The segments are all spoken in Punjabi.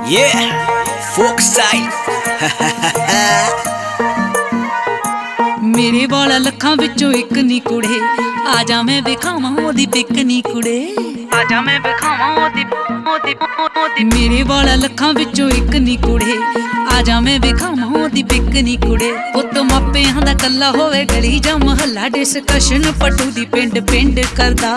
Yeah, folk style. ਮੇਰੇ ਵਾਲਾ ਲੱਖਾਂ ਵਿੱਚੋਂ ਇੱਕ ਨੀ ਕੁੜੇ, ਆ ਜਾ ਮੈਂ ਵਿਖਾਵਾਂ ਉਹਦੀ ਪਿੱਕ ਨੀ ਕੁੜੇ, ਆ ਜਾ ਮੈਂ ਵਿਖਾਵਾਂ ਉਹਦੀ ਮੇਰੇ ਵਾਲਾ ਲੱਖਾਂ ਵਿੱਚੋਂ ਇੱਕ ਨੀ ਕੁੜੇ, ਆ ਜਾ ਮੈਂ ਵਿਖਾਵਾਂ ਉਹਦੀ ਪਿੱਕ ਨੀ ਕੁੜੇ। ਪੁੱਤ ਮਾਪਿਆਂ ਦਾ ਕੱਲਾ ਹੋਵੇ ਗਲੀ ਜਾਂ ਮਹੱਲਾ, ਡਿਸਕਸ਼ਨ ਪਟੂ ਦੀ ਪਿੰਡ ਪਿੰਡ ਕਰਦਾ।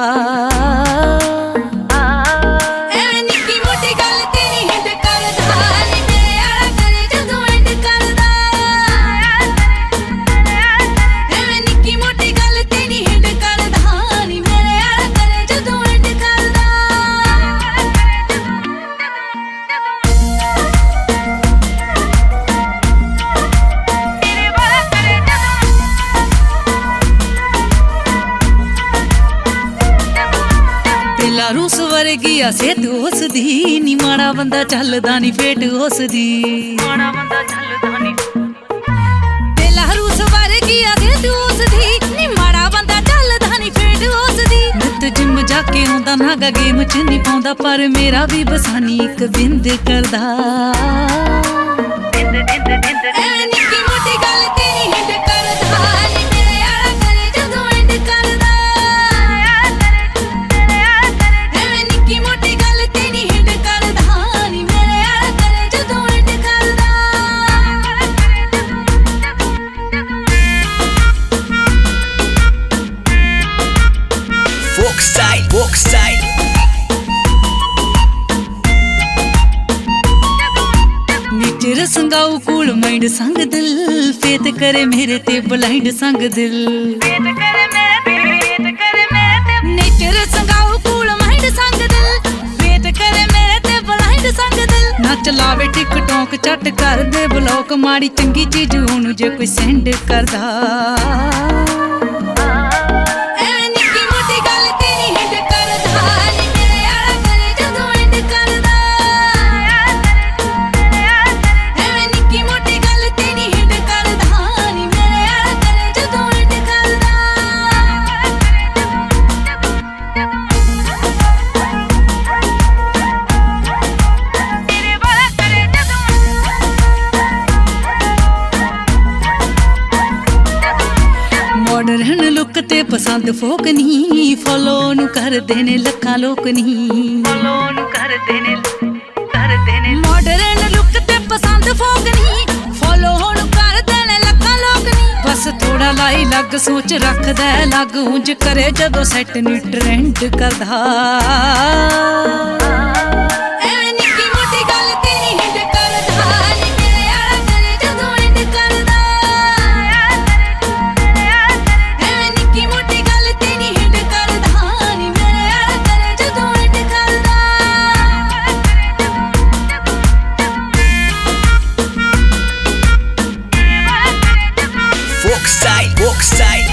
ਰੂਸ ਵਰਗੀ ਆ ਸਿਹਤ ਉਸਦੀ ਨੀ, ਮਾੜਾ ਬੰਦਾ ਚੱਲਦਾ ਨੀ ਫੇਟ ਉਸਦੀ, ਮਾੜਾ ਬੰਦਾ ਚੱਲਦਾ ਨੀ। ਤੇਲਾ ਰੂਸ ਵਰਗੀ ਆ ਸਿਹਤ ਉਸਦੀ ਨੀ, ਮਾੜਾ ਬੰਦਾ ਚੱਲਦਾ ਨੀ ਫੇਟ ਉਸਦੀ। ਨਿੱਤ ਜਿਮ ਜਾ ਕੇ ਆਉਂਦਾ ਨਾਗਾ ਗੇਮ ਚ ਨੀ ਪਾਉਂਦਾ, ਪਰ ਮੇਰਾ ਵੀ ਬਸਾਨੀ ਇੱਕ ਬਿੰਦ ਕਰਦਾ। ਨਿੱਕੀ ਮੋਟੀ ਗੱਲ ਤੇਰੀ ਹਿੱਟ ਕਰਦਾ, folk style. ਨੇਚਰ ਸੰਗਾਉ ਕੂਲ ਮਾਈਂਡ ਸੰਗ ਦਿਲ, ਫੇਤ ਕਰੇ ਮੇਰੇ ਤੇ ਬਲਾਈਂਡ ਸੰਗ ਦਿਲ, ਨੇਚਰ ਸੰਗਾਉ ਕੂਲ ਮਾਈਂਡ ਸੰਗ ਦਿਲ, ਫੇਤ ਕਰੇ ਮੇਰੇ ਤੇ ਬਲਾਈਂਡ ਸੰਗ ਦਿਲ। ਨਾ ਚਲਾਵੇ ਟਿਕਟੌਕ ਚੱਟ ਕਰਦੇ ਬਲੌਕ, ਮਾੜੀ ਚੰਗੀ ਚੀਜ਼ ਉਹਨੂੰ ਜੇ ਕੋਈ ਸੈਂਡ ਕਰਦਾ। ਮਾਡਰਨ ਲੁੱਕ ਤੇ ਪਸੰਦ ਫੋਕ ਨੀ, ਫੋਲੋ ਨੂੰ ਕਰਦੇ ਨੇ ਲੱਖਾਂ ਲੋਕ ਨੀ, ਫੋਲੋ ਨੂੰ ਕਰਦੇ ਨੇ ਮਾਡਰਨ ਲੁੱਕ ਤੇ ਪਸੰਦ ਫੋਕ ਨੀ, ਫੋਲੋ ਨੂੰ ਕਰਦੇ ਨੇ ਲੱਖਾਂ ਲੋਕ ਨੀ। ਬਸ ਥੋੜਾ ਲਾਈ ਲੱਗ ਸੋਚ ਰੱਖਦਾ ਲੱਗ, ਉਂਝ ਕਰੇ ਜਦੋਂ ਸੈੱਟ ਨੀ ਟ੍ਰੈਂਡ ਕਰਦਾ। Folk style, folk style.